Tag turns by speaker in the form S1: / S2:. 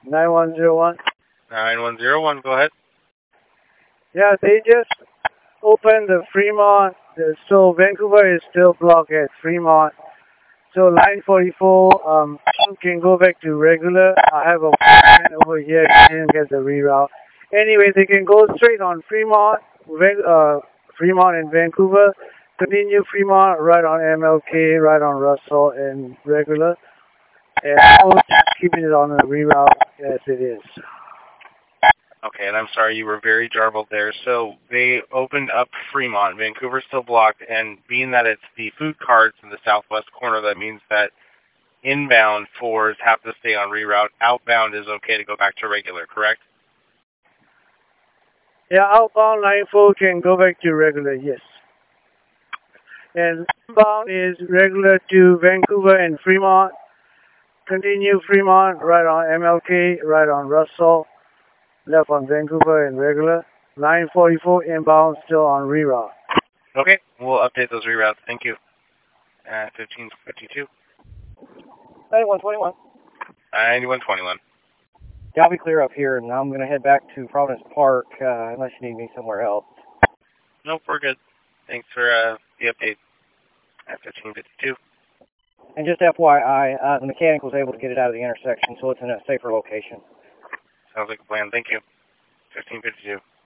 S1: 9101.
S2: 9101, go ahead.
S1: Yeah, they just opened the Fremont, so Vancouver is still blocked at Fremont. So line 44 can go back to regular. I have a plan over here and get the reroute. Anyway, they can go straight on Fremont, Fremont and Vancouver. Continue Fremont right on MLK, right on Russell and regular. And we'll just keeping it on the reroute as it is.
S2: Okay, and I'm sorry, you were very garbled there. So they opened up Fremont. Vancouver's still blocked, and being that it's the food carts in the southwest corner, that means that inbound fours have to stay on reroute. Outbound is okay to go back to regular, correct?
S1: Yeah, outbound line 4 can go back to regular, yes. And inbound is regular to Vancouver and Fremont. Continue Fremont right on MLK, right on Russell. Left on Vancouver and regular. Line 44 inbound still on reroute.
S2: Okay, we'll update those reroutes. Thank you. 1552.
S3: 9121.
S2: 9121.
S3: Yeah, I'll be clear up here, and I'm going to head back to Providence Park unless you need me somewhere else.
S2: Nope, we're good. Thanks for the update. 1552.
S3: And just FYI, the mechanic was able to get it out of the intersection, so it's in a safer location.
S2: Sounds like a plan. Thank you. 1552.